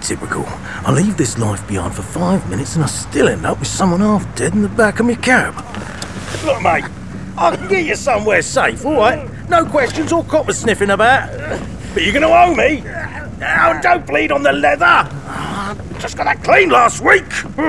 typical. I leave this life behind for 5 minutes and I still end up with someone half dead in the back of my cab. Look, mate, I can get you somewhere safe, all right? No questions or coppers sniffing about. But you're going to owe me. Oh, don't bleed on the leather. Just got that clean last week.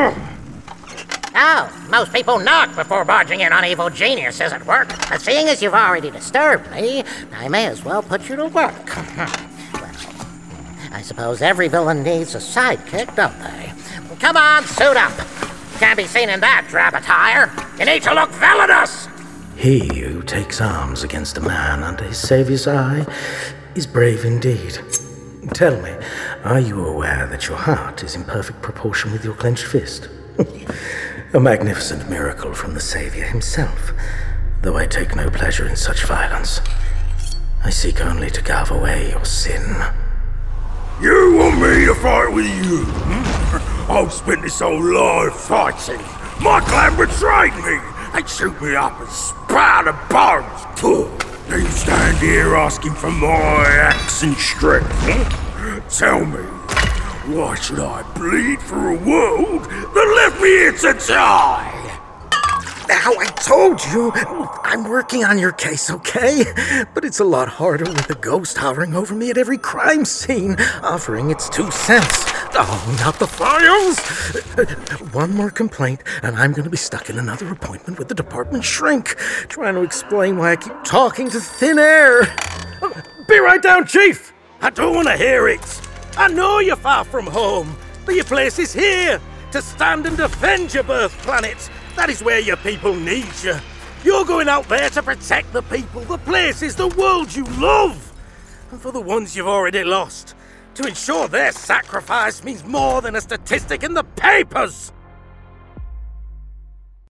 Oh, most people knock before barging in on evil geniuses at work. But seeing as you've already disturbed me, I may as well put you to work. Well, I suppose every villain needs a sidekick, don't they? Come on, suit up. Can't be seen in that drab attire. You need to look villainous. He who takes arms against a man under his saviour's eye is brave indeed. Tell me, are you aware that your heart is in perfect proportion with your clenched fist? A magnificent miracle from the Saviour himself, though I take no pleasure in such violence. I seek only to carve away your sin. You want me to fight with you? I've spent this whole life fighting. My clan betrayed me. They shoot me up and spat the bones. Now you stand here asking for my axe and strength. Tell me, why should I bleed for a world that left me here to die? Now, I told you, I'm working on your case, okay? But it's a lot harder with a ghost hovering over me at every crime scene, offering its 2 cents. Oh, not the files! One more complaint, and I'm going to be stuck in another appointment with the department shrink, trying to explain why I keep talking to thin air. Be right down, Chief! I don't want to hear it. I know you're far from home, but your place is here, to stand and defend your birth planet. That is where your people need you. You're going out there to protect the people, the places, the world you love. And for the ones you've already lost, to ensure their sacrifice means more than a statistic in the papers.